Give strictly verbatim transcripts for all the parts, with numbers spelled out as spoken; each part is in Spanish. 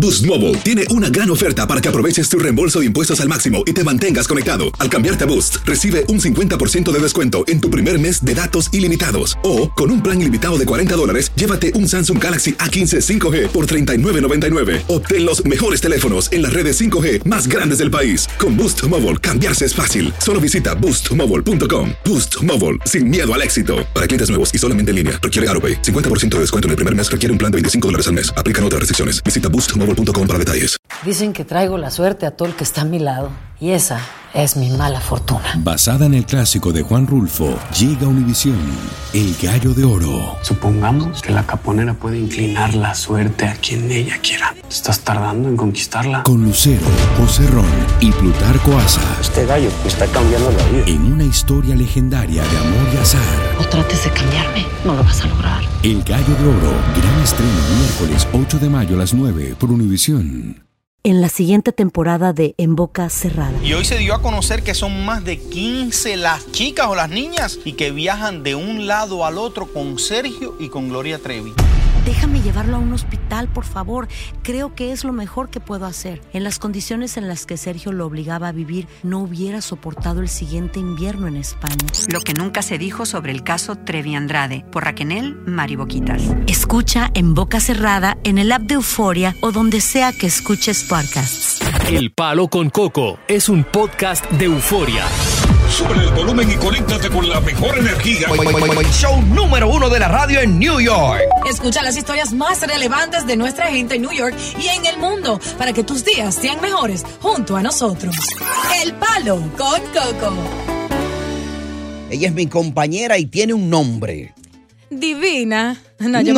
Boost Mobile tiene una gran oferta para que aproveches tu reembolso de impuestos al máximo y te mantengas conectado. Al cambiarte a Boost, recibe un cincuenta por ciento de descuento en tu primer mes de datos ilimitados. O, con un plan ilimitado de cuarenta dólares, llévate un Samsung Galaxy A quince cinco G por treinta y nueve noventa y nueve. Obtén los mejores teléfonos en las redes cinco G más grandes del país. Con Boost Mobile, cambiarse es fácil. Solo visita boost mobile punto com. Boost Mobile, sin miedo al éxito. Para clientes nuevos y solamente en línea, requiere AutoPay. cincuenta por ciento de descuento en el primer mes requiere un plan de veinticinco dólares al mes. Aplican otras restricciones. Visita boost mobile punto com para detalles. Dicen que traigo la suerte a todo el que está a mi lado. Y esa es mi mala fortuna. Basada en el clásico de Juan Rulfo, llega Univisión, El Gallo de Oro. Supongamos que la caponera puede inclinar la suerte a quien ella quiera. ¿Estás tardando en conquistarla? Con Lucero, José Ron y Plutarco Asa. Este gallo me está cambiando la vida. En una historia legendaria de amor y azar. No trates de cambiarme, no lo vas a lograr. El Gallo de Oro, gran estreno miércoles ocho de mayo a las nueve por Univisión. En la siguiente temporada de En Boca Cerrada. Y hoy se dio a conocer que son más de quince las chicas o las niñas y que viajan de un lado al otro con Sergio y con Gloria Trevi. Déjame llevarlo a un hospital, por favor. Creo que es lo mejor que puedo hacer. En las condiciones en las que Sergio lo obligaba a vivir, no hubiera soportado el siguiente invierno en España. Lo que nunca se dijo sobre el caso Trevi Andrade, por Raquel Mariboquitas. Escucha En Boca Cerrada, en el app de Euforia o donde sea que escuches podcasts. El Palo con Coco es un podcast de Euforia. Sube el volumen y conéctate con la mejor energía. Show número uno de la radio en New York. Escucha las historias más relevantes de nuestra gente en New York y en el mundo para que tus días sean mejores junto a nosotros. El Palo con Coco. Ella es mi compañera y tiene un nombre. Divina. No, yo no.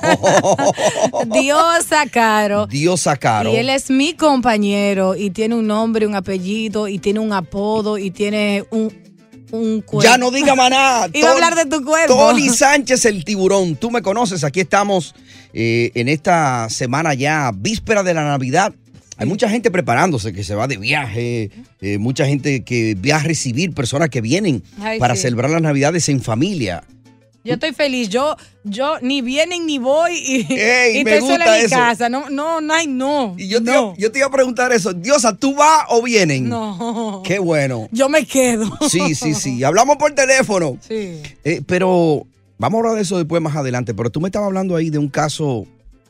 Me... Diosa Caro. Diosa Caro. Y él es mi compañero y tiene un nombre, un apellido y tiene un apodo y tiene un, un cuerpo. Ya no diga maná. Iba a hablar de tu cuerpo. Tony Sánchez el tiburón. Tú me conoces. Aquí estamos eh, en esta semana ya, víspera de la Navidad. Hay mucha gente preparándose, que se va de viaje, eh, mucha gente que va a recibir personas que vienen Ay, para sí. celebrar las Navidades en familia. Yo estoy feliz, yo, yo ni vienen ni voy y, Ey, y me estoy sola gusta en mi eso. casa. No, no, no, ay, no. Y yo te, no. iba, yo te iba a preguntar eso. Diosa, ¿tú vas o vienen? No. Qué bueno. Yo me quedo. Sí, sí, sí. Hablamos por teléfono. Sí. Eh, pero vamos a hablar de eso después más adelante. Pero tú me estabas hablando ahí de un caso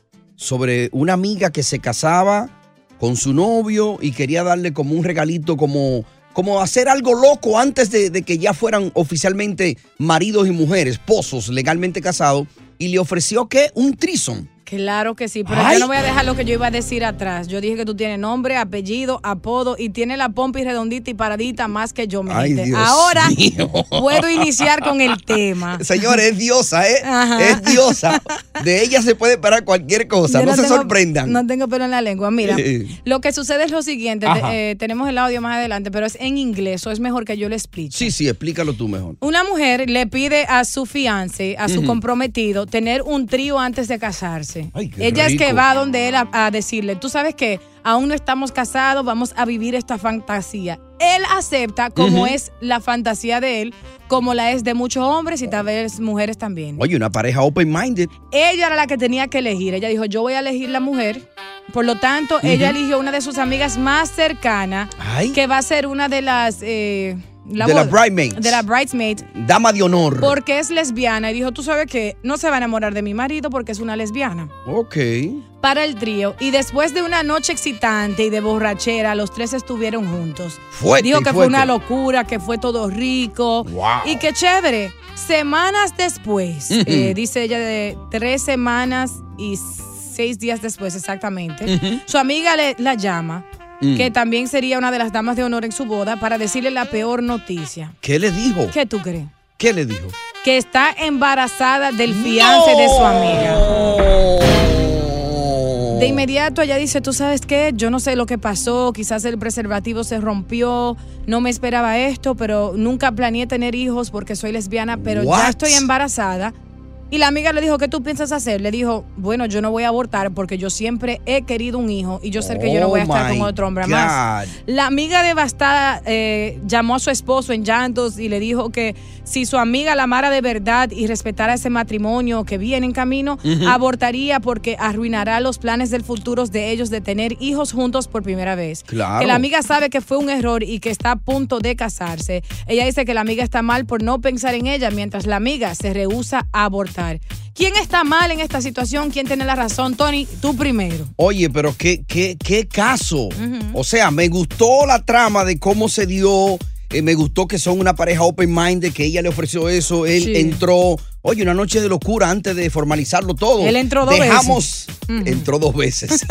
sobre una amiga que se casaba con su novio y quería darle como un regalito, como... como hacer algo loco antes de, de que ya fueran oficialmente maridos y mujeres, esposos legalmente casados, y le ofreció, ¿qué? Un threesome. Claro que sí, pero Ay. yo no voy a dejar lo que yo iba a decir atrás. Yo dije que tú tienes nombre, apellido, apodo y tienes la pompi redondita y paradita más que yo, mi Ay, gente. Dios Ahora mío. puedo iniciar con el tema. Señores, es diosa, ¿eh? Ajá. Es diosa. De ella se puede esperar cualquier cosa, Yo no, se tengo- sorprendan. No tengo pelo en la lengua. Mira, Eh. lo que sucede es lo siguiente. Ajá. te- eh, tenemos el audio más adelante, pero es en inglés, o es mejor que yo lo explique. Sí, sí, explícalo tú mejor. Una mujer le pide a su fiance, a su Ujú. comprometido, tener un trío antes de casarse. Ay, qué Ella es que rico. va donde él a, a decirle, tú sabes que aún no estamos casados, vamos a vivir esta fantasía. Él acepta como Ujú. es la fantasía de él, como la es de muchos hombres y tal vez mujeres también. Oye, una pareja open-minded. Ella era la que tenía que elegir. Ella dijo, yo voy a elegir la mujer. Por lo tanto, Ujú. ella eligió una de sus amigas más cercanas, Ay. que va a ser una de las... eh, la De boda- las bridesmaids. De las bridesmaids. Dama de honor. Porque es lesbiana y dijo, tú sabes que no se va a enamorar de mi marido porque es una lesbiana. Ok. Para el trío. Y después de una noche excitante y de borrachera, los tres estuvieron juntos. Fuerte Dijo y que fue fuerte. una locura, que fue todo rico. Wow. Y que chévere. Semanas después, Ujú. eh, dice ella, de tres semanas y seis días después exactamente, Ujú. su amiga le, la llama, Mm. que también sería una de las damas de honor en su boda, para decirle la peor noticia. ¿Qué le dijo? ¿Qué tú crees? ¿Qué le dijo? Que está embarazada del fiance de su amiga. De inmediato ella dice, tú sabes qué, yo no sé lo que pasó, quizás el preservativo se rompió, no me esperaba esto, pero nunca planeé tener hijos porque soy lesbiana, pero What? ya estoy embarazada Y la amiga le dijo, ¿qué tú piensas hacer? Le dijo, bueno, yo no voy a abortar porque yo siempre he querido un hijo y yo sé que yo no voy a estar con otro hombre más. La amiga devastada eh, llamó a su esposo en llantos y le dijo que si su amiga la amara de verdad y respetara ese matrimonio que viene en camino, uh-huh. abortaría porque arruinará los planes del futuro de ellos de tener hijos juntos por primera vez. Claro. Que la amiga sabe que fue un error y que está a punto de casarse. Ella dice que la amiga está mal por no pensar en ella, mientras la amiga se rehúsa a abortar. ¿Quién está mal en esta situación? ¿Quién tiene la razón? Tony, tú primero. Oye, pero qué, qué, qué caso. Uh-huh. O sea, me gustó la trama de cómo se dio. Eh, me gustó que son una pareja open-minded, que ella le ofreció eso. Él sí. entró, oye, una noche de locura antes de formalizarlo todo. Él entró dos Dejamos, veces. Uh-huh. Entró dos veces.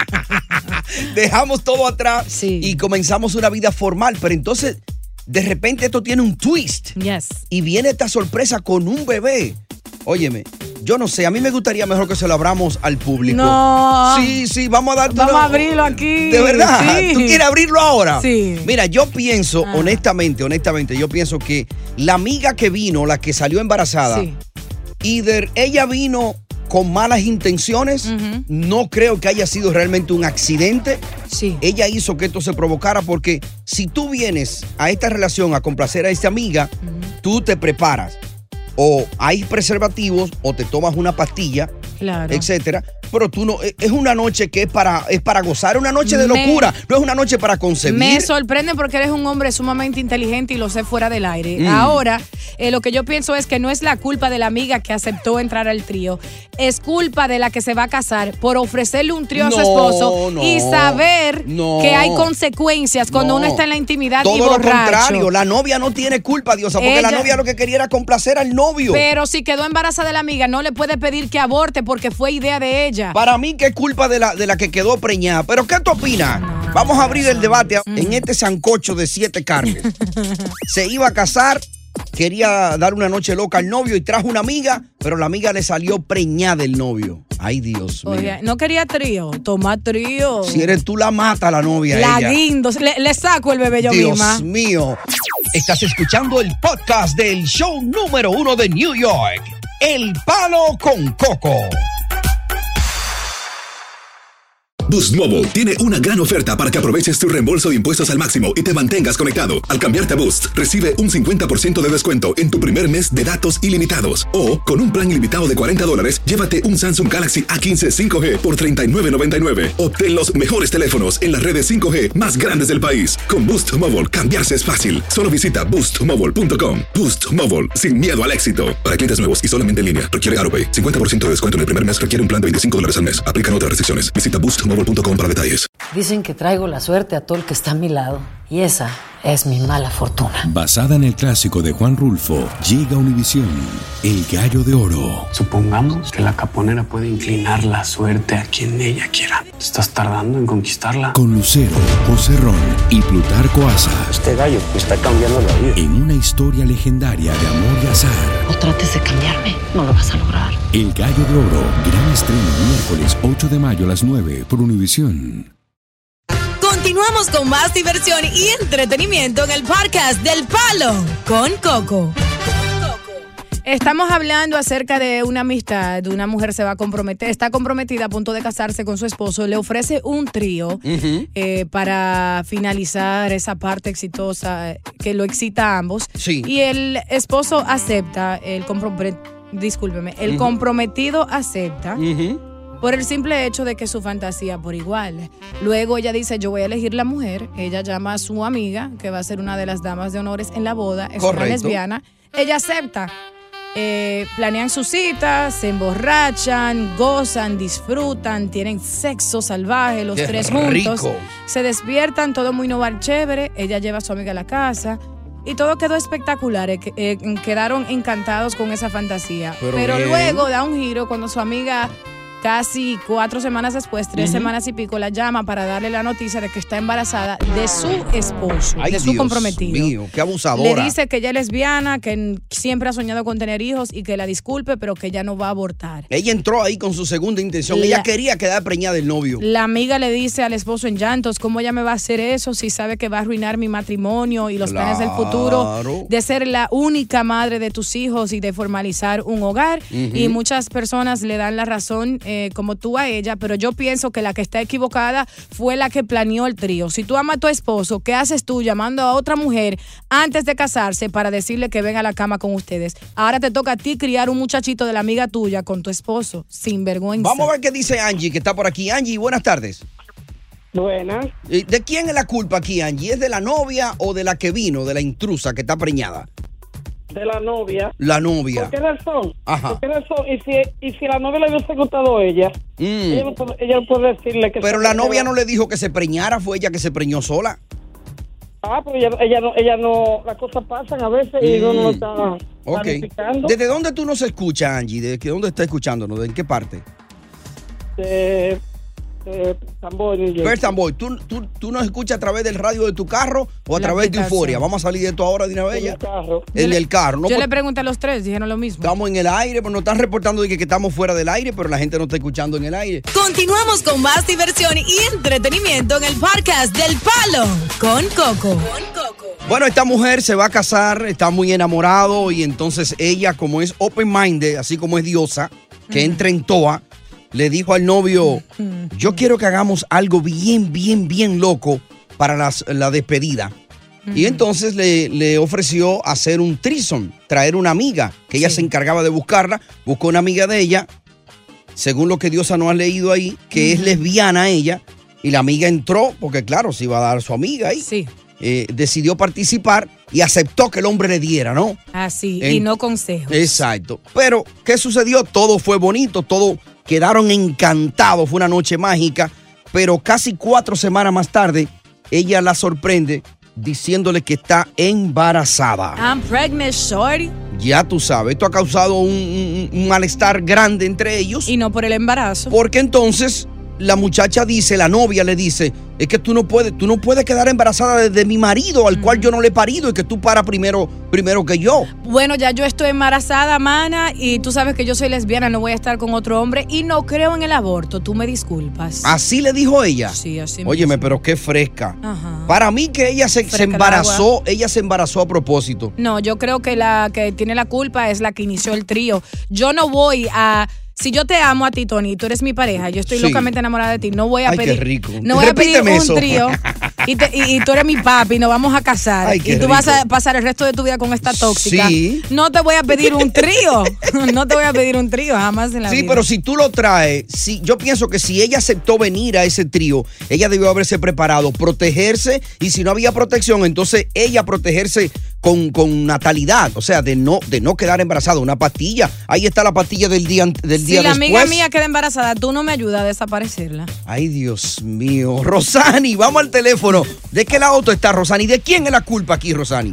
Dejamos todo atrás sí. y comenzamos una vida formal. Pero entonces, de repente esto tiene un twist. Yes. Y viene esta sorpresa con un bebé. Óyeme, yo no sé, a mí me gustaría mejor que se lo abramos al público. No. Sí, sí, vamos a darte Vamos una... a abrirlo aquí. ¿De verdad? Sí. ¿Tú quieres abrirlo ahora? Sí. Mira, yo pienso, ah. honestamente, honestamente, yo pienso que la amiga que vino, la que salió embarazada, sí. either ella vino con malas intenciones, uh-huh. no creo que haya sido realmente un accidente. Sí. Ella hizo que esto se provocara porque si tú vienes a esta relación a complacer a esta amiga, uh-huh. tú te preparas. O hay preservativos o te tomas una pastilla, claro. etcétera. Pero tú no, es una noche que es para, es para gozar, una noche de me, locura, no es una noche para concebir. Me sorprende porque eres un hombre sumamente inteligente y lo sé fuera del aire. Mm. Ahora, eh, lo que yo pienso es que no es la culpa de la amiga que aceptó entrar al trío, es culpa de la que se va a casar por ofrecerle un trío no, a su esposo no, y saber no, que hay consecuencias cuando no. uno está en la intimidad Todo y borracho. Todo lo contrario, la novia no tiene culpa, Diosa, porque Ella, la novia lo que quería era complacer al novio. Pero si quedó embarazada de la amiga, no le puede pedir que aborte porque fue idea de ella. Para mí que es culpa de la, de la que quedó preñada. ¿Pero qué tú opinas? Vamos a abrir el debate mm. en este sancocho de siete carnes. Se iba a casar, quería dar una noche loca al novio y trajo una amiga, pero la amiga le salió preñada del novio. Ay, Dios mío. Oye, no quería trío, toma trío. Si eres tú la mata la novia. La ella. guindo, le, le saco el bebé yo Dios misma. Dios mío. Estás escuchando el podcast del show número uno de New York, El Palo con Coco. Boost Mobile tiene una gran oferta para que aproveches tu reembolso de impuestos al máximo y te mantengas conectado. Al cambiarte a Boost, recibe un cincuenta por ciento de descuento en tu primer mes de datos ilimitados. O, con un plan ilimitado de cuarenta dólares, llévate un Samsung Galaxy A quince cinco G por treinta y nueve noventa y nueve. Obtén los mejores teléfonos en las redes cinco G más grandes del país. Con Boost Mobile, cambiarse es fácil. Solo visita boost mobile punto com. Boost Mobile, sin miedo al éxito. Para clientes nuevos y solamente en línea, requiere AutoPay. cincuenta por ciento de descuento en el primer mes requiere un plan de veinticinco dólares al mes. Aplican otras restricciones. Visita boost mobile punto com para detalles. Dicen que traigo la suerte a todo el que está a mi lado. Y esa es mi mala fortuna. Basada en el clásico de Juan Rulfo, llega Univisión, El Gallo de Oro. Supongamos que la caponera puede inclinar la suerte a quien ella quiera. ¿Estás tardando en conquistarla? Con Lucero, José Ron y Plutarco Asa. Este gallo me está cambiando la vida. En una historia legendaria de amor y azar. No trates de cambiarme, no lo vas a lograr. El Gallo de Oro, gran estreno miércoles ocho de mayo a las nueve por Univisión. Continuamos con más diversión y entretenimiento en el podcast del Palo con Coco. Estamos hablando acerca de una amistad. Una mujer se va a comprometer, está comprometida a punto de casarse con su esposo. Le ofrece un trío uh-huh. eh, para finalizar esa parte exitosa que lo excita a ambos. Sí. Y el esposo acepta, el comprometido, discúlpeme, el uh-huh. comprometido acepta. Uh-huh. Por el simple hecho de que es su fantasía por igual. Luego ella dice, yo voy a elegir la mujer. Ella llama a su amiga, que va a ser una de las damas de honores en la boda. Es Correcto. Una lesbiana. Ella acepta. Eh, planean su cita, se emborrachan, gozan, disfrutan, tienen sexo salvaje los Qué tres rico. juntos. Se despiertan, todo muy novar chévere. Ella lleva a su amiga a la casa. Y todo quedó espectacular. Eh, eh, quedaron encantados con esa fantasía. Pero, Pero bien. luego da un giro cuando su amiga casi cuatro semanas después, tres uh-huh. semanas y pico, la llama para darle la noticia de que está embarazada de su esposo, Ay, de su Dios comprometido. Mío, qué abusadora. Le dice que ella es lesbiana, que siempre ha soñado con tener hijos y que la disculpe, pero que ella no va a abortar. Ella entró ahí con su segunda intención. La, ella quería quedar preñada del novio. La amiga le dice al esposo en llantos, ¿cómo ella me va a hacer eso si sabe que va a arruinar mi matrimonio y los claro. planes del futuro de ser la única madre de tus hijos y de formalizar un hogar? Uh-huh. Y muchas personas le dan la razón, eh, como tú a ella, pero yo pienso que la que está equivocada fue la que planeó el trío. Si tú amas a tu esposo, ¿qué haces tú llamando a otra mujer antes de casarse para decirle que venga a la cama con ustedes? Ahora te toca a ti criar un muchachito de la amiga tuya con tu esposo, sin vergüenza. Vamos a ver qué dice Angie, que está por aquí. Angie, buenas tardes. Buenas. ¿De quién es la culpa aquí, Angie? ¿Es de la novia o de la que vino, de la intrusa que está preñada? De la novia. La novia. ¿Por qué razón? Ajá. ¿Por qué razón? Y si, y si la novia le hubiese gustado a ella, mm. ella, no puede, ella no puede decirle que... Pero la novia no le dijo que se preñara, fue ella que se preñó sola. Ah, pero ella, ella no, ella no, las cosas pasan a veces y mm. uno no está Ok. planificando. ¿Desde dónde tú nos escuchas, Angie? ¿De dónde está escuchándonos? ¿De en qué parte? De... Eh, Tamboy, First Tamboy, ¿tú, tú, ¿tú nos escuchas a través del radio de tu carro o a la través de Euforia? Vamos a salir de esto ahora de una vez. En el carro. En el carro. No yo por... le pregunté a los tres, dijeron lo mismo. Estamos en el aire, pero nos están reportando de que, que estamos fuera del aire, pero la gente no está escuchando en el aire. Continuamos con más diversión y entretenimiento en el podcast del Palo con Coco. Con Coco. Bueno, esta mujer se va a casar, está muy enamorado y entonces ella, como es open-minded, así como es diosa, que mm. entra en toa, le dijo al novio, yo quiero que hagamos algo bien, bien, bien loco para las, la despedida. Uh-huh. Y entonces le, le ofreció hacer un threesome, traer una amiga, que ella sí. se encargaba de buscarla, buscó una amiga de ella, según lo que Diosa no ha leído ahí, que uh-huh. es lesbiana ella, y la amiga entró, porque claro, se iba a dar a su amiga ahí. Sí. Eh, decidió participar y aceptó que el hombre le diera, ¿no? Así, en, y no consejos. Exacto. Pero, ¿qué sucedió? Todo fue bonito, todo... Quedaron encantados, fue una noche mágica, pero casi cuatro semanas más tarde, ella la sorprende diciéndole que está embarazada. I'm pregnant, shorty. Ya tú sabes, esto ha causado un, un, un malestar grande entre ellos. Y no por el embarazo. Porque entonces la muchacha dice, la novia le dice, es que tú no puedes, tú no puedes quedar embarazada de, de mi marido, al mm. cual yo no le he parido, y que tú paras primero, primero que yo. Bueno, ya yo estoy embarazada, mana, y tú sabes que yo soy lesbiana, no voy a estar con otro hombre, y no creo en el aborto, tú me disculpas. ¿Así le dijo ella? Sí, así. Óyeme, pero qué fresca. Ajá. Para mí que ella se, se embarazó, ella se embarazó a propósito. No, yo creo que la que tiene la culpa es la que inició el trío. Yo no voy a... Si yo te amo a ti, Tony, tú eres mi pareja, yo estoy sí. locamente enamorada de ti, no voy a Ay, pedir, qué rico. No voy Repíteme a pedir un eso. trío y, te, y, y tú eres mi papi, nos vamos a casar. Ay, y tú rico. vas a pasar el resto de tu vida con esta tóxica. Sí. No te voy a pedir un trío. No te voy a pedir un trío jamás en la sí, vida. Sí, pero si tú lo traes, si, yo pienso que si ella aceptó venir a ese trío, ella debió haberse preparado, protegerse, y si no había protección, entonces ella protegerse con, con natalidad, o sea, de no, de no quedar embarazada. Una pastilla, ahí está la pastilla del día, del día si la después. Amiga mía queda embarazada, tú no me ayudas a desaparecerla. Ay, Dios mío. Rosani, vamos al teléfono. ¿De qué lado tú estás, Rosani? ¿De quién es la culpa aquí, Rosani?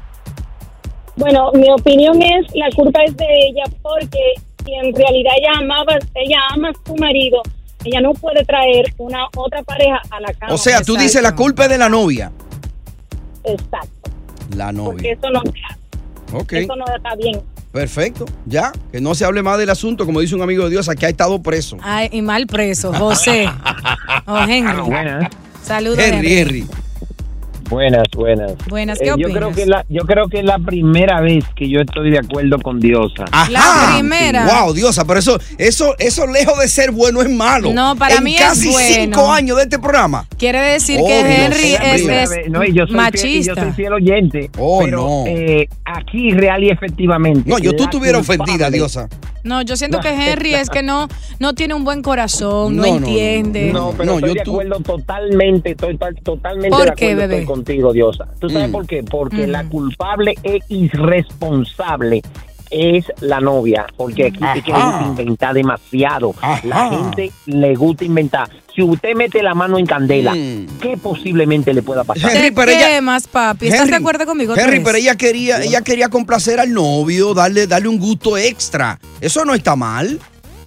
Bueno, mi opinión es, la culpa es de ella, porque si en realidad ella amaba, ella ama a su marido, ella no puede traer una otra pareja a la cama. O sea, tú Exacto. dices la culpa es de la novia. Exacto. La novia. Porque eso no se hace. Okay. Eso no está bien. Perfecto, ya, que no se hable más del asunto, como dice un amigo de Dios, aquí ha estado preso. Ay, y mal preso, José. O Henry. Buenas. Saludos, Henry, Henry. Buenas, buenas. Buenas, ¿qué eh, opinas? Yo creo que la, yo creo que es la primera vez que yo estoy de acuerdo con Diosa. Ajá. La primera. Wow, Diosa, pero eso, eso, eso lejos de ser bueno es malo. No, para en mí casi es bueno. cinco años de este programa. Quiere decir Oh, que Dios, Henry es es, la es no, y yo soy machista. Fiel, y yo soy fiel oyente. Oh, pero no. eh, aquí real y efectivamente. No, yo tú la estuviera culpable- ofendida, Diosa. No, yo siento que Henry es que no, no tiene un buen corazón, no, No, no, no, entiende. No, pero No, estoy yo de tú- acuerdo totalmente, estoy to- totalmente ¿Por de qué, acuerdo bebé? estoy contigo, Diosa. ¿Tú sabes Mm. por qué? Porque Mm. la culpable e irresponsable es la novia, porque aquí es que le gusta inventar demasiado. Ajá. La gente le gusta inventar. Si usted mete la mano en candela, Mm. ¿qué posiblemente le pueda pasar? Henry, ¿Qué pero ella- más, papi? ¿Estás Henry, de acuerdo conmigo? Henry, Tres? pero ella quería, ella quería complacer al novio, darle, darle un gusto extra. Eso no está mal.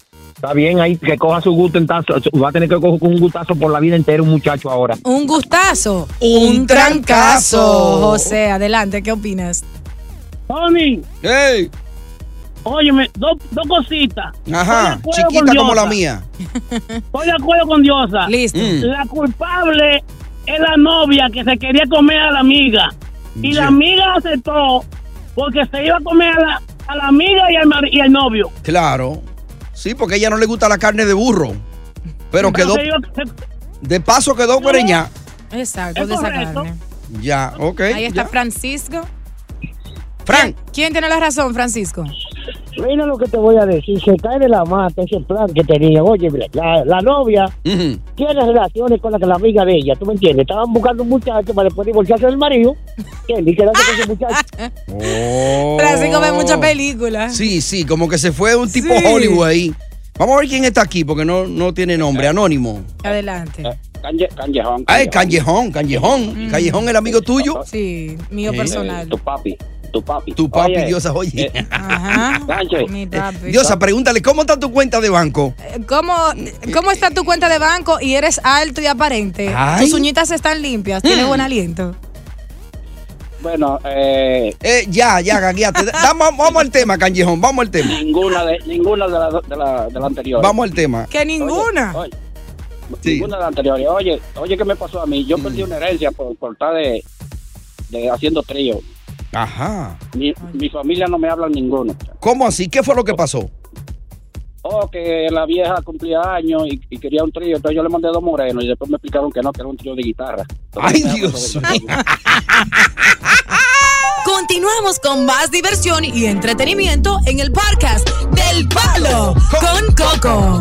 Está bien ahí, que coja su gusto en tanto. Va a tener que coger un gustazo por la vida entera un muchacho ahora. Un gustazo. Un trancazo. José, adelante, ¿qué opinas? Tony. Hey. Óyeme, dos dos cositas. Ajá, chiquita como la mía. Estoy de acuerdo con Diosa. Listo. Mm. La culpable es la novia que se quería comer a la amiga. Y Sí. la amiga aceptó porque se iba a comer a la, a la amiga y al, mar- y al novio. Claro. Sí, porque a ella no le gusta la carne de burro. Pero quedó, Se iba- se- de paso quedó preñada. Exacto, Es de esa correcto. carne. Ya, ok. Ahí está ya. Francisco. Frank. ¿Quién tiene la razón, Francisco? Mira lo que te voy a decir, se cae de la mata ese plan que tenía. Oye, mira, la, la novia Ujú. tiene relaciones con la, con la amiga de ella, ¿tú me entiendes? Estaban buscando un muchacho para después divorciarse del marido, y quedarse con ese muchacho. Oh. Francisco ve muchas películas. Sí, sí, como que se fue un tipo Sí. Hollywood ahí. Vamos a ver quién está aquí, porque no, no tiene nombre, anónimo. Adelante. Canje, Canjejón. Ay, Callejón, Callejón. Mm. Callejón, el amigo tuyo. Sí, mío Sí. personal. Tu papi, tu papi. Tu papi, Oye, Diosa, oye. eh, Ajá. Sánchez, Mi papi. Diosa, pregúntale, ¿cómo está tu cuenta de banco? ¿Cómo, ¿Cómo está tu cuenta de banco y eres alto y aparente? Ay. Tus uñitas están limpias, tienes Mm. buen aliento. bueno, eh, Eh, ya, ya, gagueate. Da- Vamos, vamos al tema, Callejón, vamos al tema. ninguna de ninguna de la, de la, de la anterior. Vamos al tema. Que ninguna. Oye, Sí. ninguna de las anteriores. Oye, oye, ¿qué me pasó a mí? Yo perdí una herencia por, por estar de, de haciendo trío. Ajá. Mi, mi familia no me habla ninguno. ¿Cómo así? ¿Qué fue lo que pasó? Oh, que la vieja cumplía años y, y quería un trío, entonces yo le mandé dos morenos y después me explicaron que no, que era un trío de guitarra. Ay, Entonces, Dios me mío. Continuamos con más diversión y entretenimiento en el podcast del Palo con Coco.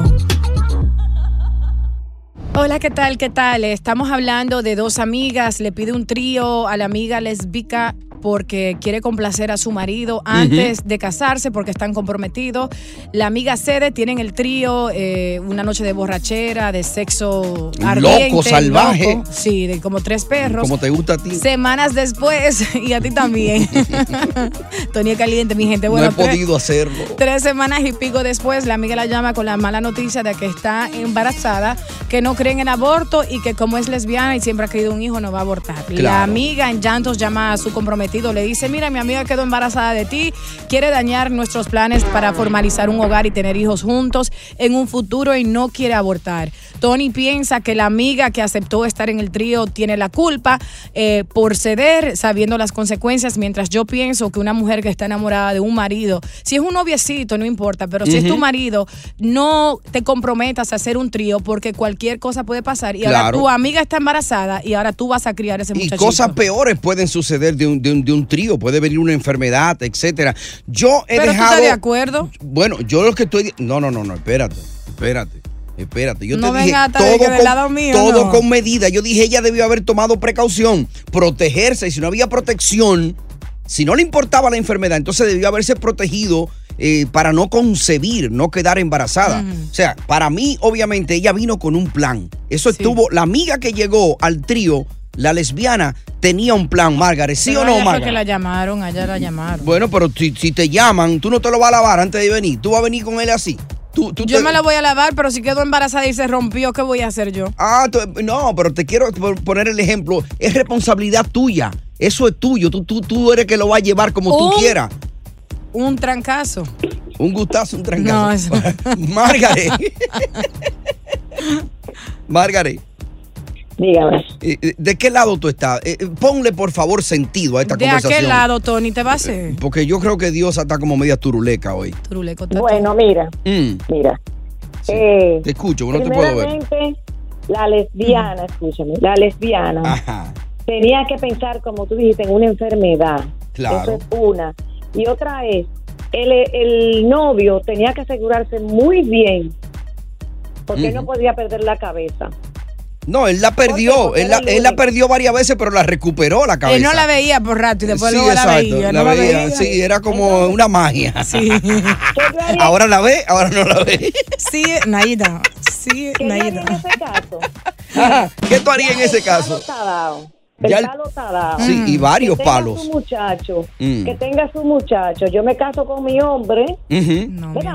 Hola, ¿qué tal? ¿Qué tal? Estamos hablando de dos amigas. Le pide un trío a la amiga lésbica porque quiere complacer a su marido antes uh-huh. de casarse porque están comprometidos. La amiga cede, tienen el trío, eh, una noche de borrachera, de sexo ardiente. Loco, salvaje. Loco. Sí, de como tres perros. Como te gusta a ti. Semanas después, y a ti también. Tony Caliente, mi gente. Bueno, no he tres, podido hacerlo. Tres semanas y pico después, la amiga la llama con la mala noticia de que está embarazada, que no creen en aborto y que como es lesbiana y siempre ha querido un hijo, no va a abortar. Claro. La amiga en llantos llama a su comprometido, le dice, mira, mi amiga quedó embarazada de ti, quiere dañar nuestros planes para formalizar un hogar y tener hijos juntos en un futuro y no quiere abortar. Tony piensa que la amiga que aceptó estar en el trío tiene la culpa eh, por ceder, sabiendo las consecuencias, mientras yo pienso que una mujer que está enamorada de un marido, si es un noviecito, no importa, pero si uh-huh. es tu marido, no te comprometas a hacer un trío porque cualquier cosa puede pasar y claro. ahora tu amiga está embarazada y ahora tú vas a criar ese muchachito. Y cosas peores pueden suceder de un, de un, de un trío, puede venir una enfermedad, etcétera. Yo he ¿Pero dejado... tú estás de acuerdo? Bueno, yo lo que estoy... No, no, no, no, espérate, espérate. Espérate, yo no te dije todo, con, lado mío, todo no. con medida. Yo dije, ella debió haber tomado precaución, protegerse. Y si no había protección, si no le importaba la enfermedad, entonces debió haberse protegido eh, para no concebir, no quedar embarazada. Mm. O sea, para mí, obviamente, ella vino con un plan. Eso sí. estuvo, la amiga que llegó al trío, la lesbiana, tenía un plan, Margaret, ¿sí pero o no, Margaret? Fue que la llamaron, allá la llamaron. Bueno, pero si, si te llaman, tú no te lo vas a lavar antes de venir. Tú vas a venir con él así. Tú, tú yo te... me la voy a lavar, pero si quedo embarazada y se rompió, ¿qué voy a hacer yo? Ah, tú, no, pero te quiero poner el ejemplo. Es responsabilidad tuya. Eso es tuyo. Tú, tú, tú eres que lo va a llevar como un, tú quieras. Un trancazo. Un gustazo, un trancazo. No, eso. Margaret. Margaret. Dígame. ¿De qué lado tú estás? Ponle, por favor, sentido a esta ¿De conversación. ¿De qué lado, Tony, te va a hacer? Porque yo creo que Dios está como media turuleca hoy. Turuleco. Bueno, mira. Mm. Mira. Sí. Eh, te escucho, no te puedo ver. La lesbiana, mm. escúchame, la lesbiana Ajá. tenía que pensar, como tú dijiste, en una enfermedad. Claro. Eso es una. Y otra es, el, el novio tenía que asegurarse muy bien, porque mm. no podía perder la cabeza. No, él la perdió, él la, él la perdió varias veces, pero la recuperó la cabeza. Él no la veía por rato y después sí, luego exacto, la veía. La, no veía, la veía. Sí, era como entonces, una magia. Sí. Ahora la ve, ahora no la ve. Sí, Naida. Sí, ¿Qué Naida. en ese caso? Ajá, ¿qué tú harías en ese caso? Está dado. El ya palo está dado. Sí, y varios que palos. Su muchacho, mm. Que tenga su muchacho. Yo me caso con mi hombre. Uh-huh. No, ¿verdad?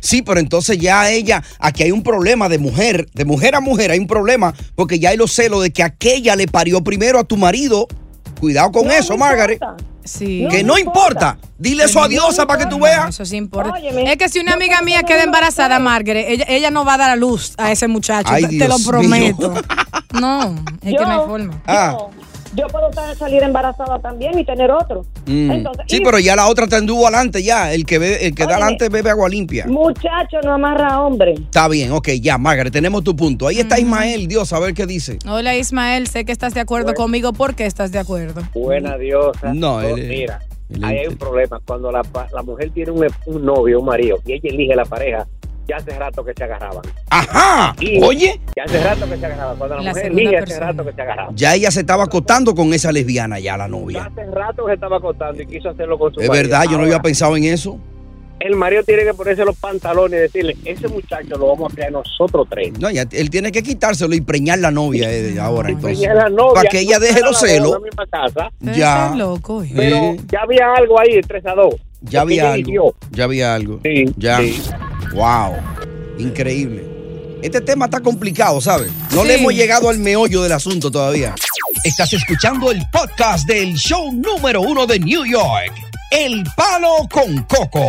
Sí, pero entonces ya ella, aquí hay un problema de mujer, de mujer a mujer hay un problema, porque ya hay los celos de que aquella le parió primero a tu marido. Cuidado con no, eso, no Margaret. Sí. Que no, no importa. importa. Dile eso a Diosa para que tú veas. Eso sí importa. Óyeme, es que si una amiga mía queda embarazada, Margaret, ella, ella no va a dar a luz a ese muchacho. Ay, te, te lo prometo. No, es yo, que no hay forma. Ah. Yo puedo salir embarazada también y tener otro. Mm. Entonces, sí, y, pero ya la otra te anduvo adelante ya. El que, bebe, el que oye, da adelante bebe agua limpia. Muchacho no amarra hombre. Está bien, ok, ya, Margaret, tenemos tu punto. Ahí está mm. Ismael, Dios, a ver qué dice. Hola, Ismael, sé que estás de acuerdo bueno. conmigo. ¿Por qué estás de acuerdo? Buena Diosa. No, no él, mira, él, ahí hay un problema. Cuando la, la mujer tiene un, un novio, un marido, y ella elige la pareja, ya hace rato que se agarraban. Ajá, y oye. Ya hace rato que se agarraban. Cuando la, la mujer elige, hace rato que se agarraban. Ya ella se estaba acostando con esa lesbiana, ya la novia. Ya hace rato que se estaba acostando y quiso hacerlo con su Es marido. verdad, yo Ahora, no había pensado en eso. El marido tiene que ponerse los pantalones y decirle, ese muchacho lo vamos a traer nosotros tres. No, ya, él tiene que quitárselo y preñar la novia eh, ahora. Y entonces, preñar la novia. Para que ella deje los celos. En la misma casa. Ya. Loco, eh. Pero ya había algo ahí, tres a dos. Ya había algo. Ya había algo. Sí. Ya. Sí. Wow. Increíble. Este tema está complicado, ¿sabes? No sí. le hemos llegado al meollo del asunto todavía. Estás escuchando el podcast del show número uno de New York, El Palo con Coco.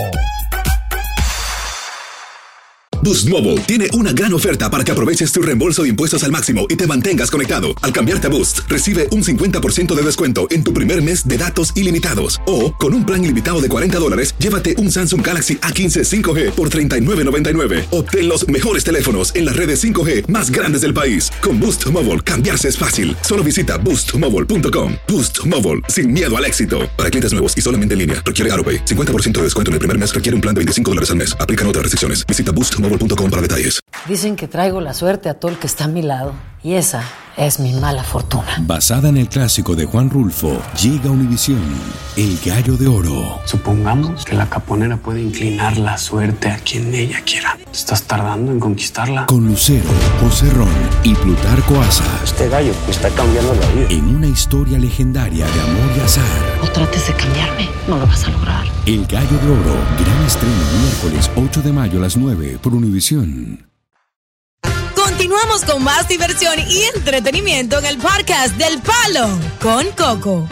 Boost Mobile tiene una gran oferta para que aproveches tu reembolso de impuestos al máximo y te mantengas conectado. Al cambiarte a Boost, recibe un cincuenta por ciento de descuento en tu primer mes de datos ilimitados. O, con un plan ilimitado de cuarenta dólares, llévate un Samsung Galaxy A quince cinco G por treinta y nueve noventa y nueve. Obtén los mejores teléfonos en las redes cinco G más grandes del país. Con Boost Mobile, cambiarse es fácil. Solo visita boost mobile punto com. Boost Mobile, sin miedo al éxito. Para clientes nuevos y solamente en línea, requiere AutoPay. cincuenta por ciento de descuento en el primer mes, requiere un plan de veinticinco dólares al mes. Aplican otras restricciones. Visita boost mobile punto com para detalles. Dicen que traigo la suerte a todo el que está a mi lado. Y esa es mi mala fortuna. Basada en el clásico de Juan Rulfo, llega Univisión, El Gallo de Oro. Supongamos que la caponera puede inclinar la suerte a quien ella quiera. ¿Estás tardando en conquistarla? Con Lucero, José Ron y Plutarco Asa. Este gallo me está cambiando la vida. En una historia legendaria de amor y azar. No trates de cambiarme, no lo vas a lograr. El Gallo de Oro, gran estreno miércoles ocho de mayo a las nueve por Univisión. Continuamos con más diversión y entretenimiento en el podcast del Palo con Coco.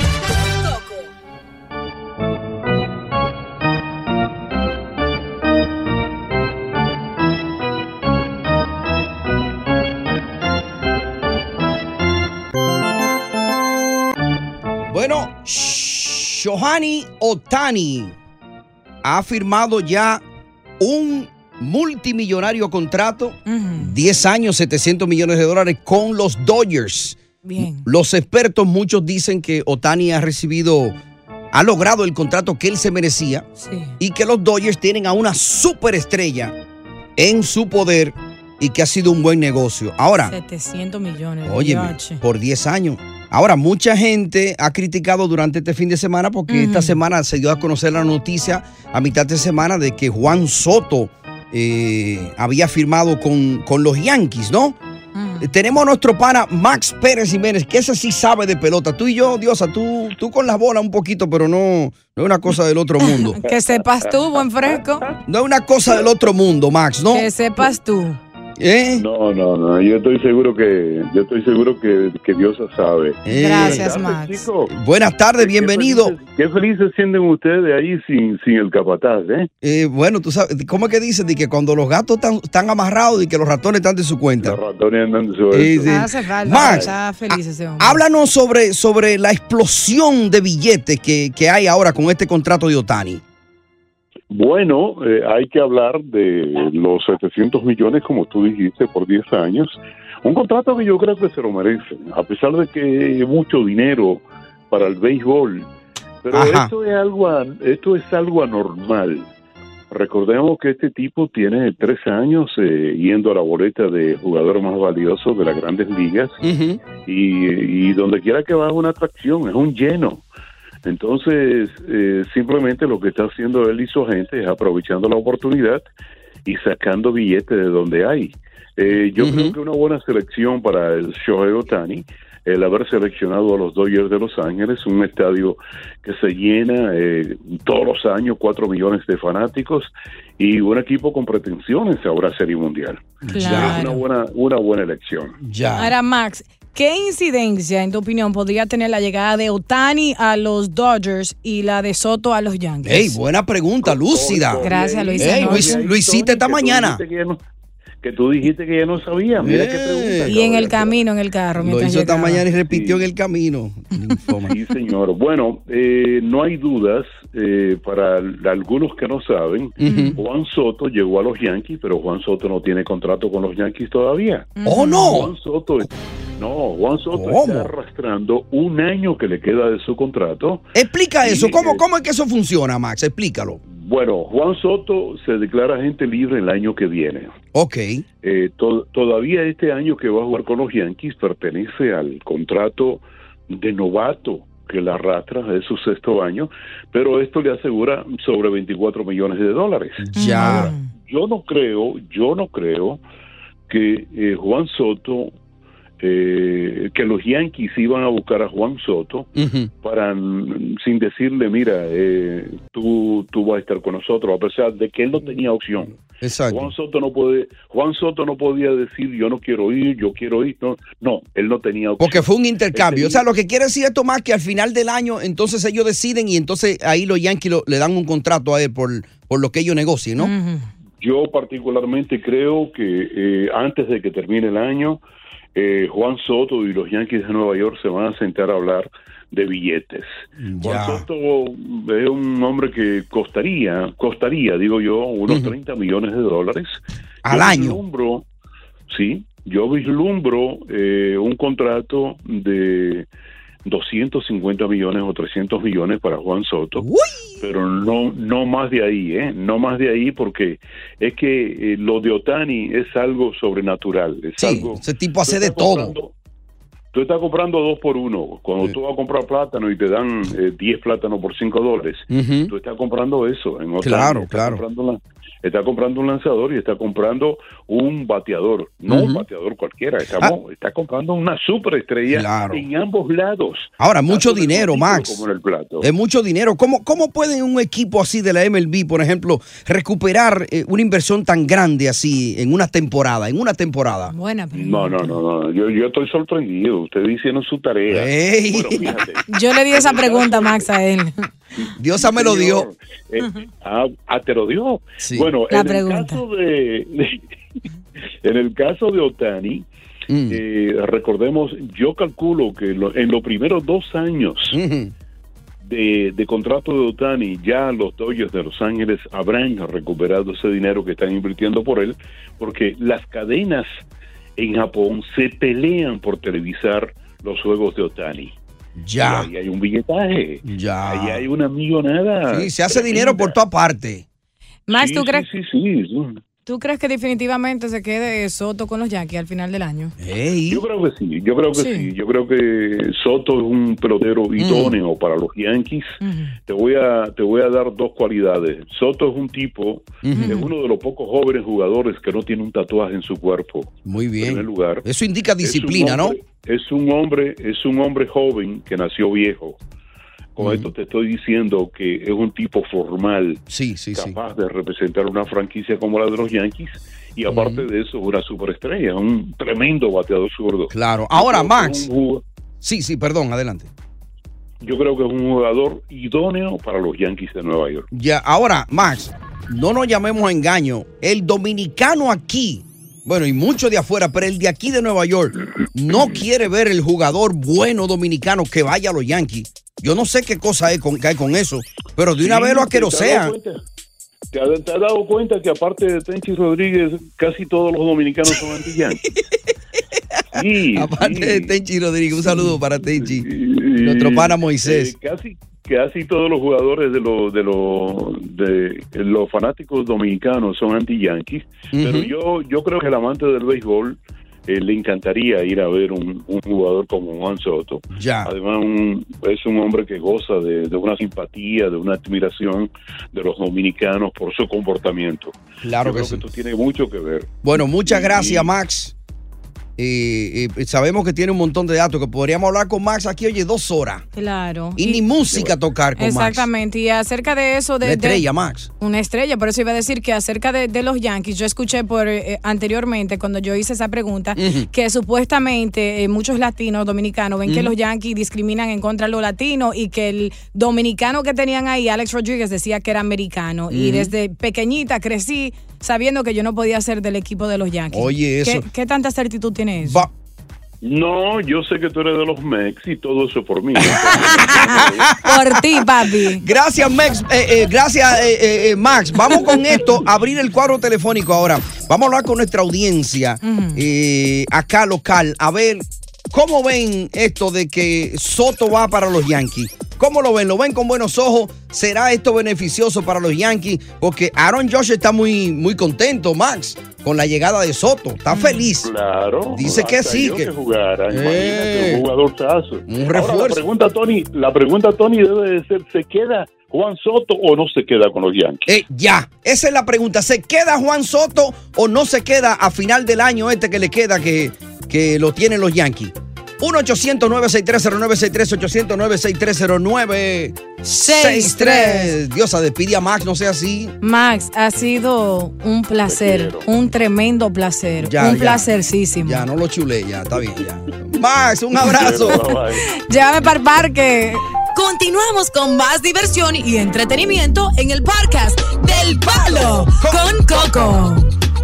Bueno, Shohei Ohtani ha firmado ya un multimillonario contrato, uh-huh. diez años, setecientos millones de dólares con los Dodgers. Bien. Los expertos, muchos dicen que Ohtani ha recibido, ha logrado el contrato que él se merecía, sí. y que los Dodgers tienen a una superestrella en su poder y que ha sido un buen negocio. Ahora, setecientos millones. Oye, por diez años. Ahora, mucha gente ha criticado durante este fin de semana porque uh-huh. esta semana se dio a conocer la noticia a mitad de semana de que Juan Soto Eh, había firmado con, con los Yankees, ¿no? Mm. Tenemos a nuestro pana Max Pérez Jiménez, que ese sí sabe de pelota. Tú y yo, Diosa, tú, tú con la bola un poquito, pero no, no es una cosa del otro mundo. Que sepas tú, buen fresco. No es una cosa del otro mundo, Max, ¿no? Que sepas tú. ¿Eh? No, no, no, yo estoy seguro que yo estoy seguro que, que Dios sabe. Eh, Gracias, Max. Chicos. Buenas tardes, bienvenido. Qué felices, qué felices se sienten ustedes ahí sin, sin el capataz, ¿eh? ¿eh? Bueno, tú sabes, ¿cómo es que dicen? De que cuando los gatos están, están amarrados y que los ratones están de su cuenta. Los ratones andan de su cuenta. Sí, sí. No hace falta, Max, está feliz ese hombre. Háblanos sobre, sobre la explosión de billetes que, que hay ahora con este contrato de Ohtani. Bueno, eh, hay que hablar de los setecientos millones, como tú dijiste, por diez años. Un contrato que yo creo que se lo merece, a pesar de que es mucho dinero para el béisbol. Pero Ajá. esto es algo, esto es algo anormal. Recordemos que este tipo tiene tres años eh, yendo a la boleta de jugador más valioso de las grandes ligas. Uh-huh. y, y donde quiera que va es una atracción, es un lleno. Entonces, eh, simplemente lo que está haciendo él y su agente es aprovechando la oportunidad y sacando billetes de donde hay. Eh, yo uh-huh. creo que una buena selección para el Shohei Ohtani, el haber seleccionado a los Dodgers de Los Ángeles, un estadio que se llena eh, todos los años, cuatro millones de fanáticos, y un equipo con pretensiones ahora Serie Mundial. Claro. Es una buena, una buena elección. Ya. Ahora, Max, ¿qué incidencia, en tu opinión, podría tener la llegada de Ohtani a los Dodgers y la de Soto a los Yankees? Ey, buena pregunta, lúcida. Gracias, Luis. Ey, Luis, Luisita esta mañana. Que tú dijiste que ya no sabía. Mira qué pregunta. Y en el camino, en el carro. Lo hizo esta mañana y repitió sí. en el camino. Sí, señor. Bueno, eh, no hay dudas. Eh, para algunos que no saben, uh-huh. Juan Soto llegó a los Yankees, pero Juan Soto no tiene contrato con los Yankees todavía. ¡Oh, no! Juan Soto, no, Juan Soto ¿Cómo? está arrastrando un año que le queda de su contrato. Explica eso. Y, ¿Cómo, eh, ¿Cómo es que eso funciona, Max? Explícalo. Bueno, Juan Soto se declara agente libre el año que viene. Ok. Eh, to- todavía este año que va a jugar con los Yankees pertenece al contrato de novato que la arrastra, es su sexto año, pero esto le asegura sobre veinticuatro millones de dólares. Ya. Ahora, yo no creo, yo no creo que eh, Juan Soto, eh, que los Yankees iban a buscar a Juan Soto uh-huh. para, sin decirle, mira, eh, tú, tú vas a estar con nosotros, a pesar de que él no tenía opción. Exacto. Juan Soto no puede, Juan Soto no podía decir yo no quiero ir, yo quiero ir, no, no, él no tenía opción. Porque fue un intercambio. O sea, lo que quiere decir esto más que al final del año, entonces ellos deciden y entonces ahí los Yankees lo, le dan un contrato a él por, por lo que ellos negocien, ¿no? Uh-huh. Yo particularmente creo que eh, antes de que termine el año, eh, Juan Soto y los Yankees de Nueva York se van a sentar a hablar de billetes. Ya. Juan Soto es un hombre que costaría, costaría, digo yo, unos uh-huh. treinta millones de dólares. Al yo año. Vislumbro, sí, yo vislumbro eh, un contrato de doscientos cincuenta millones o trescientos millones para Juan Soto, Uy. pero no no más de ahí, ¿eh? No más de ahí porque es que eh, lo de Ohtani es algo sobrenatural. Es sí, algo, ese tipo hace de todo. Tú estás comprando dos por uno. Cuando sí. tú vas a comprar plátano y te dan eh, diez plátanos por cinco dólares, uh-huh. tú estás comprando eso. En Ohtani, claro, estás claro. Comprando una, está comprando un lanzador y está comprando un bateador, no uh-huh. un bateador cualquiera, estamos, ah. está comprando una superestrella claro. en ambos lados. Ahora, mucho dinero, Max. Como en el plato. Es mucho dinero. ¿Cómo, ¿Cómo puede un equipo así de la M L B, por ejemplo, recuperar eh, una inversión tan grande así en una temporada, en una temporada? Buena pregunta. No, no, no, no. Yo, yo estoy sorprendido. Ustedes hicieron su tarea. Hey. Bueno, fíjate. Yo le di esa pregunta, Max, a él. Diosa me lo dio. Eh, ah, ah, te lo dio. Sí. Bueno, La en pregunta. el caso de, de en el caso de Ohtani, mm. eh, recordemos, yo calculo que lo, en los primeros dos años mm-hmm. de, de contrato de Ohtani, ya los Dodgers de Los Ángeles habrán recuperado ese dinero que están invirtiendo por él, porque las cadenas en Japón se pelean por televisar los juegos de Ohtani. Ya. Ahí hay un billetaje. Ya. Ahí hay una millonada. Sí, se hace tremenda. Dinero por toda parte. Max, sí, ¿tú crees? Sí, sí, sí. ¿Tú crees que definitivamente se quede Soto con los Yankees al final del año? Hey. Yo creo que sí, yo creo que sí. sí. Yo creo que Soto es un pelotero idóneo mm. para los Yankees. Uh-huh. Te voy a te voy a dar dos cualidades. Soto es un tipo, uh-huh. es uno de los pocos jóvenes jugadores que no tiene un tatuaje en su cuerpo. Muy bien. En primer lugar. Eso indica disciplina, es hombre, ¿no? Es un hombre, es un hombre joven que nació viejo. Con uh-huh. esto te estoy diciendo que es un tipo formal, sí, sí, capaz sí. de representar una franquicia como la de los Yankees. Y aparte uh-huh. de eso, una superestrella, un tremendo bateador zurdo. Claro. Ahora, Max. Jug... Sí, sí, perdón, adelante. Yo creo que es un jugador idóneo para los Yankees de Nueva York. Ya, ahora, Max, no nos llamemos a engaño. El dominicano aquí, bueno, y mucho de afuera, pero el de aquí de Nueva York, no quiere ver el jugador bueno dominicano que vaya a los Yankees. Yo no sé qué cosa hay con, hay con eso, pero de una sí, vez lo asquerosean. ¿Te has, ¿Te has dado cuenta que aparte de Tenchi Rodríguez, casi todos los dominicanos son anti-Yankees? Sí, aparte sí. de Tenchi Rodríguez, un saludo para Tenchi, eh, nuestro pana Moisés. Eh, casi, casi todos los jugadores de los de los de los fanáticos dominicanos son anti-Yankees, uh-huh. pero yo yo creo que el amante del béisbol eh, le encantaría ir a ver un, un jugador como Juan Soto. Ya. Además, un, es un hombre que goza de, de una simpatía, de una admiración de los dominicanos por su comportamiento. Claro Yo que creo sí. que esto tiene mucho que ver. Bueno, muchas Y- gracias, y- Max. Eh, eh, sabemos que tiene un montón de datos que podríamos hablar con Max aquí, oye, dos horas. Claro. Y, ni música tocar con Max. Exactamente. Y acerca de eso de... Una estrella, de- Max. Una estrella, por eso iba a decir que acerca de, de los Yankees, yo escuché por eh, anteriormente cuando yo hice esa pregunta, Ujú. que supuestamente eh, muchos latinos, dominicanos, ven que Ujú. los Yankees discriminan en contra de los latinos y que el dominicano que tenían ahí, Alex Rodríguez, decía que era americano. Y Ujú. desde pequeñita crecí sabiendo que yo no podía ser del equipo de los Yankees. Oye, eso- ¿Qué, qué tanta certitud tiene eso? No, yo sé que tú eres de los Mex y todo eso por mí. Por ti, papi. Gracias, Max. Eh, eh, gracias, eh, eh, eh, Max. Vamos con esto, abrir el cuadro telefónico ahora. Vamos a hablar con nuestra audiencia eh, acá local. A ver, ¿cómo ven esto de que Soto va para los Yankees? ¿Cómo lo ven? ¿Lo ven con buenos ojos? ¿Será esto beneficioso para los Yankees? Porque Aaron Josh está muy, muy contento, Max, con la llegada de Soto. Está feliz. Claro. Dice que hasta sí, yo que- que jugara. Imagínate, Eh. un jugador tazo. Un Ahora, refuerzo. la pregunta, Tony, la pregunta, Tony, debe de ser, ¿se queda Juan Soto o no se queda con los Yankees? Eh, ya, esa es la pregunta. ¿Se queda Juan Soto o no se queda a final del año este que le queda que, que lo tienen los Yankees? uno ochocientos, nueve seis tres, cero nueve seis tres, ochocientos, nueve seis tres, cero nueve seis tres. Diosa, despide a Max, no sea así. Max, ha sido un placer, un tremendo placer, Ya, un ya. placercísimo. Ya, no lo chulé, ya, está bien, ya. Max, un abrazo. Llévame para el parque. Continuamos con más diversión y entretenimiento en el podcast del Palo con Coco.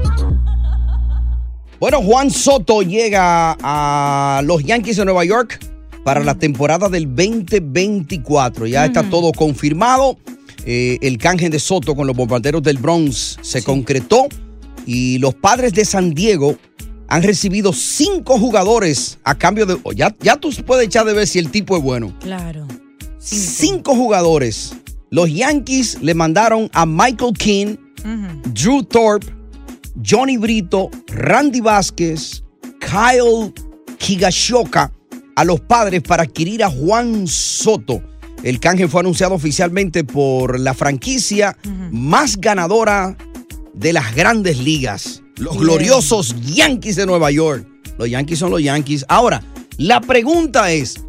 Bueno, Juan Soto llega a los Yankees de Nueva York para la temporada del veinte veinticuatro. Ya está todo confirmado. Eh, el canje de Soto con los Bombarderos del Bronx se concretó y los Padres de San Diego han recibido cinco jugadores a cambio de... Ya, ya tú puedes echar de ver si el tipo es bueno. Claro. Cinco jugadores. Los Yankees le mandaron a Michael King, Drew Thorpe, Johnny Brito, Randy Vázquez, Kyle Higashioka a los Padres para adquirir a Juan Soto. El canje fue anunciado oficialmente por la franquicia más ganadora de las grandes ligas, los Bien. gloriosos Yankees de Nueva York. Los Yankees son los Yankees. Ahora, la pregunta es,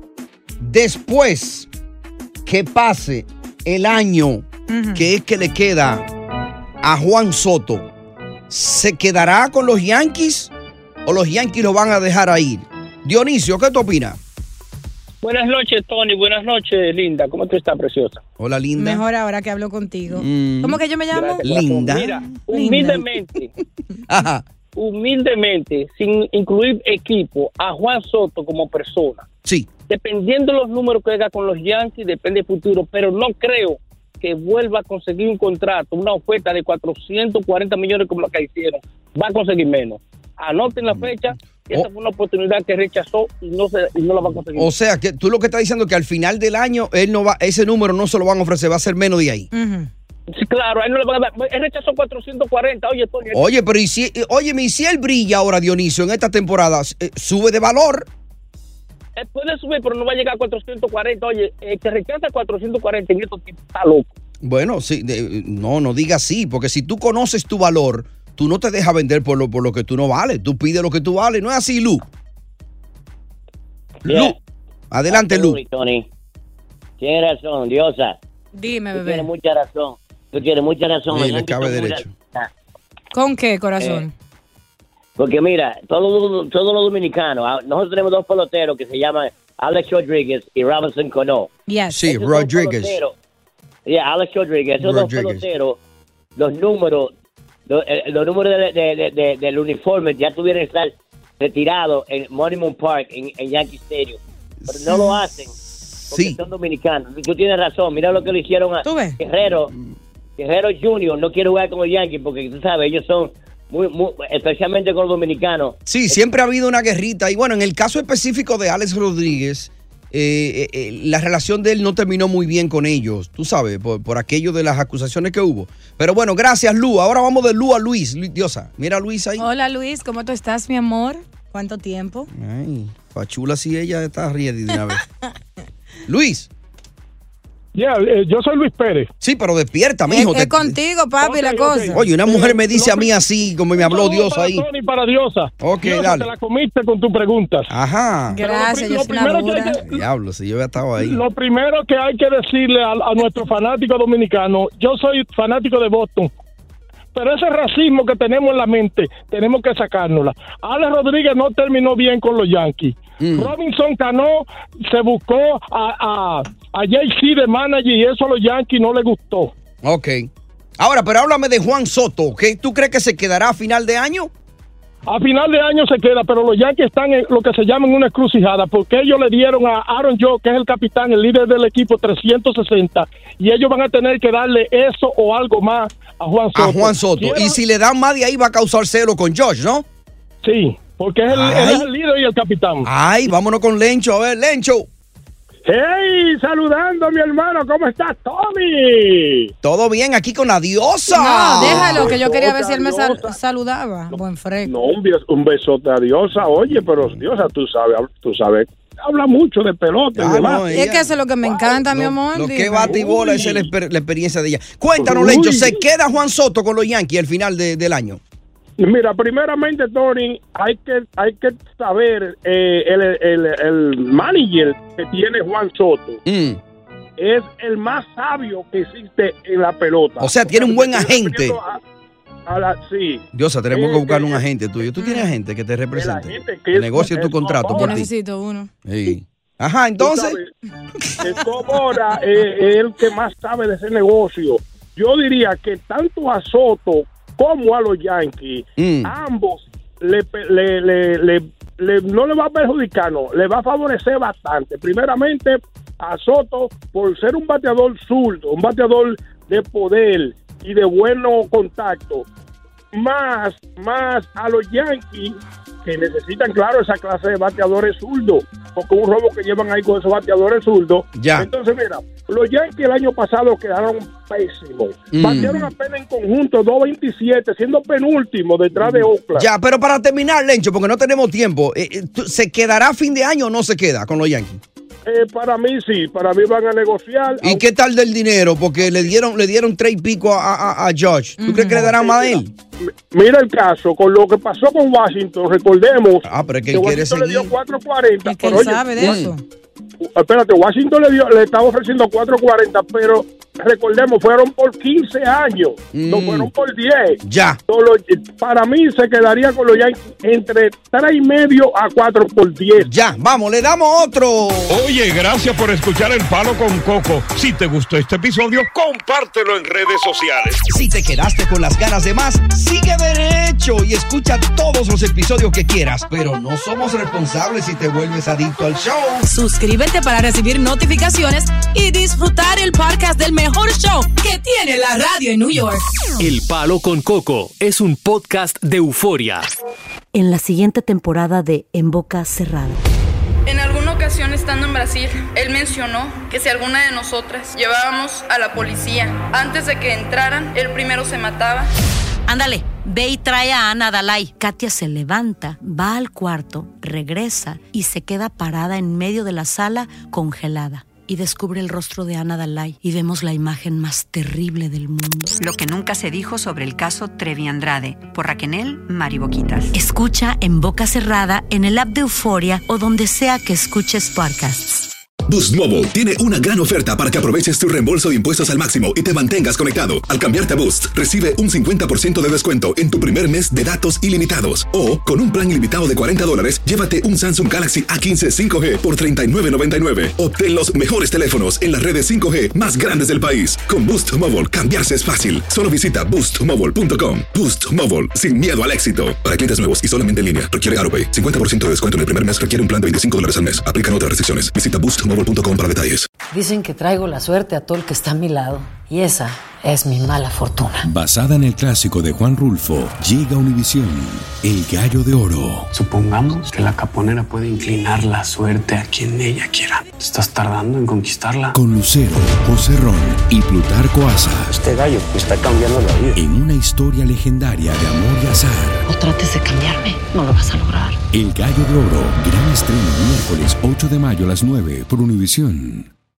después que pase el año que es que le queda a Juan Soto, ¿se quedará con los Yankees o los Yankees lo van a dejar ahí? Dionisio, ¿qué tú opinas? Buenas noches, Tony. Buenas noches, Linda. ¿Cómo tú estás, preciosa? Hola, Linda. Mejor ahora que hablo contigo. Mm. ¿Cómo que yo me llamo? Gracias, corazón. Linda. Mira, humildemente, Ajá. humildemente, sin incluir equipo, a Juan Soto como persona. Sí. Dependiendo de los números que haga con los Yankees, depende del futuro, pero no creo que vuelva a conseguir un contrato, una oferta de cuatrocientos cuarenta millones como la que hicieron. Va a conseguir menos. Anoten la fecha. Esa fue una oportunidad que rechazó y no, se, y no la va a conseguir. O sea, que tú lo que estás diciendo es que al final del año él no va, ese número no se lo van a ofrecer, va a ser menos de ahí. Sí, claro, a él no le van a dar. Él rechazó cuatrocientos cuarenta. Oye, Tony. Oye, pero y si, oye, y si él brilla ahora, Dionisio, en esta temporada, eh, sube de valor. Él puede subir, pero no va a llegar a cuatrocientos cuarenta. Oye, el que rechaza cuatrocientos cuarenta en estos tipos está loco. Bueno, sí, de- no, no digas así, porque si tú conoces tu valor, tú no te dejas vender por lo, por lo que tú no vales. Tú pides lo que tú vales. ¿No es así, Lu? Lu. Adelante, Lu. Tony, Tony. Tienes razón, Diosa. Dime, Tú bebé. tienes mucha razón. Tú tienes mucha razón. Sí, Los le Yankees cabe son muy derecho. racistas. ¿Con qué, corazón? Eh, Porque mira, todos los, todos los dominicanos, ah, nosotros tenemos dos peloteros que se llaman Alex Rodríguez y Robinson Cano. Yes. Sí, Esos dos Rodríguez. peloteros- Yeah, Alex Rodríguez. Esos Rodríguez. dos peloteros, los números, los, eh, los números de- de- de- de- del uniforme ya tuvieran que estar retirados en Monument Park, en, en Yankee Stadium. Pero no lo hacen porque Sí. son dominicanos. Tú tienes razón. Mira lo que le hicieron a ¿Tú ves? Guerrero. Guerrero junior no quiere jugar con los Yankees porque tú sabes, ellos son muy, muy especialmente con los dominicanos. Sí, siempre ha habido una guerrita. Y bueno, en el caso específico de Alex Rodríguez, eh, eh, eh, la relación de él no terminó muy bien con ellos, tú sabes, por, por aquello de las acusaciones que hubo. Pero bueno, gracias, Lu. Ahora vamos de Lu a Luis. Lu- Diosa, mira a Luis ahí. Hola, Luis. ¿Cómo tú estás, mi amor? ¿Cuánto tiempo? Ay, Pachula si ella está ready de una vez. Luis. Ya, yeah, eh, yo soy Luis Pérez. Sí, pero despierta, mijo. Es, es contigo, papi, okay, la cosa. Okay. Oye, una mujer me dice eh, a mí así, como me habló Dios para ahí. Tony, para Diosa. Ok, Diosa, dale. te la comiste con tus preguntas. Ajá. Gracias, yo soy una dura. Que, Diablo, si yo había estado ahí. Lo primero que hay que decirle a, a nuestro fanático dominicano, yo soy fanático de Boston, pero ese racismo que tenemos en la mente, tenemos que sacárnosla. Alex Rodríguez no terminó bien con los Yankees. Mm. Robinson Cano se buscó a, a, a Jay-Z de manager y eso a los Yankees no les gustó. Ok. Ahora, pero háblame de Juan Soto. ¿Qué tú crees que se quedará a final de año? A final de año se queda, pero los Yankees están en lo que se llama en una encrucijada, porque ellos le dieron a Aaron Judge, que es el capitán, el líder del equipo, trescientos sesenta, y ellos van a tener que darle eso o algo más a Juan Soto. A Juan Soto. Quiero... Y si le dan más de ahí va a causar cero con Josh, ¿no? Sí, porque es el, él es el líder y el capitán. Ay, vámonos con Lencho. A ver, Lencho. ¡Hey! Saludando a mi hermano, ¿cómo estás, Tommy? Todo bien, aquí con la Diosa. No, déjalo, que yo quería ver si él me sal- saludaba. No, Buen fresco. No, un, beso, un besote a Diosa. Oye, pero Diosa, tú sabes, tú sabes, habla mucho de pelota y demás. No, es que eso es lo que me encanta, wow, mi amor. Lo, lo que bate y bola, esa es la, exper- la experiencia de ella. Cuéntanos, Uy. Lencho, ¿se queda Juan Soto con los Yankees al final de, del año? Mira, primeramente, Tony, hay que hay que saber eh, el, el, el manager que tiene Juan Soto mm. es el más sabio que existe en la pelota. O sea, tiene un buen agente. A, a la, sí. Diosa, tenemos eh, que buscar eh, un agente tuyo. ¿Tú tienes agente que te represente? Que, que negocie tu contrato por Yo ti. necesito uno. Sí. Ajá, entonces. Es como ahora eh, el que más sabe de ese negocio. Yo diría que tanto a Soto como a los Yankees, mm. ambos le, le, le, le, le, no le va a perjudicar, no, le va a favorecer bastante. Primeramente a Soto por ser un bateador zurdo, un bateador de poder y de bueno contacto. Más, más a los Yankees que necesitan, claro, esa clase de bateadores zurdos, porque un robo que llevan ahí con esos bateadores zurdos. Ya. Entonces, mira, los Yankees el año pasado quedaron pésimos. Mm. Batearon apenas en conjunto dos veintisiete, siendo penúltimo detrás de Oakland. Ya, pero para terminar, Lencho, porque no tenemos tiempo, eh, ¿se quedará a fin de año o no se queda con los Yankees? Eh, para mí sí, para mí van a negociar. ¿Y aunque... qué tal del dinero? Porque le dieron le dieron tres y pico a, a, a Josh. ¿Tú mm-hmm. crees que le darán más a él? Mira el caso, con lo que pasó con Washington, recordemos ah, pero es que, que él Washington quiere seguir. le dio cuatro cuarenta. Es que él oye, sabe de eso. Espérate, Washington le dio, le estaba ofreciendo cuatro cuarenta, pero recordemos, fueron por quince años, mm. no fueron por diez. Ya. Solo, para mí se quedaría con los Yankees entre tres y medio a cuatro por diez. Ya, vamos, le damos otro. Oye, gracias por escuchar El Palo con Coco. Si te gustó este episodio, compártelo en redes sociales. Si te quedaste con las ganas de más, sigue derecho y escucha todos los episodios que quieras. Pero no somos responsables si te vuelves adicto al show. Suscríbete para recibir notificaciones y disfrutar el podcast del mejor show que tiene la radio en New York. El Palo con Coco es un podcast de Euforia. En la siguiente temporada de En Boca Cerrada. En alguna ocasión estando en Brasil, él mencionó que si alguna de nosotras llevábamos a la policía antes de que entraran, él primero se mataba. Ándale, ve y trae a Ana Dalai. Katia se levanta, va al cuarto, regresa y se queda parada en medio de la sala congelada. Y descubre el rostro de Ana Dalai y vemos la imagen más terrible del mundo. Lo que nunca se dijo sobre el caso Trevi Andrade, por Raquel Mariboquitas. Escucha En Boca Cerrada, en el app de Euforia o donde sea que escuches podcasts. Boost Mobile tiene una gran oferta para que aproveches tu reembolso de impuestos al máximo y te mantengas conectado. Al cambiarte a Boost, recibe un cincuenta por ciento de descuento en tu primer mes de datos ilimitados. O, con un plan ilimitado de cuarenta dólares, llévate un Samsung Galaxy A quince cinco G por treinta y nueve noventa y nueve. Obtén los mejores teléfonos en las redes cinco G más grandes del país. Con Boost Mobile, cambiarse es fácil. Solo visita boost mobile punto com. Boost Mobile, sin miedo al éxito. Para clientes nuevos y solamente en línea, requiere AutoPay. cincuenta por ciento de descuento en el primer mes requiere un plan de veinticinco dólares al mes. Aplican otras restricciones. Visita boost mobile punto com para detalles. Dicen que traigo la suerte a todo el que está a mi lado. Y esa es mi mala fortuna. Basada en el clásico de Juan Rulfo, llega a Univisión, El Gallo de Oro. Supongamos que la caponera puede inclinar la suerte a quien ella quiera. ¿Estás tardando en conquistarla? Con Lucero, José Ron y Plutarco Asa. Este gallo me está cambiando la vida. En una historia legendaria de amor y azar. No trates de cambiarme, no lo vas a lograr. El Gallo de Oro, gran estreno miércoles ocho de mayo a las nueve por Univisión.